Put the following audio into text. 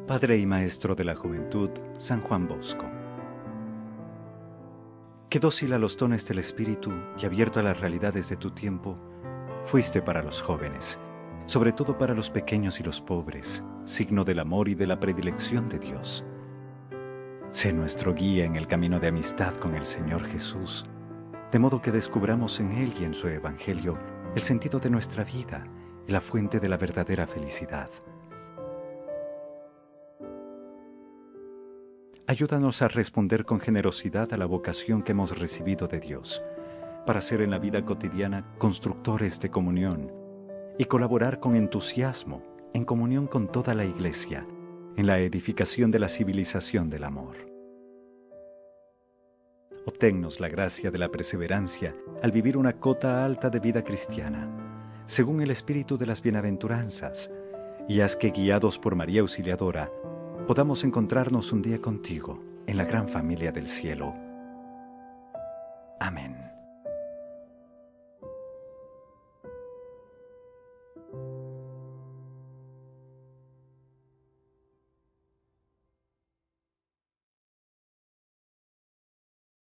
Padre y Maestro de la Juventud, San Juan Bosco. Qué dócil a los dones del Espíritu y abierto a las realidades de tu tiempo, fuiste para los jóvenes, sobre todo para los pequeños y los pobres, signo del amor y de la predilección de Dios. Sé nuestro guía en el camino de amistad con el Señor Jesús, de modo que descubramos en Él y en su Evangelio el sentido de nuestra vida y la fuente de la verdadera felicidad. Ayúdanos a responder con generosidad a la vocación que hemos recibido de Dios, para ser en la vida cotidiana constructores de comunión y colaborar con entusiasmo, en comunión con toda la Iglesia, en la edificación de la civilización del amor. Obténnos la gracia de la perseverancia al vivir una cota alta de vida cristiana, según el espíritu de las bienaventuranzas, y haz que, guiados por María Auxiliadora, podamos encontrarnos un día contigo en la gran familia del cielo. Amén.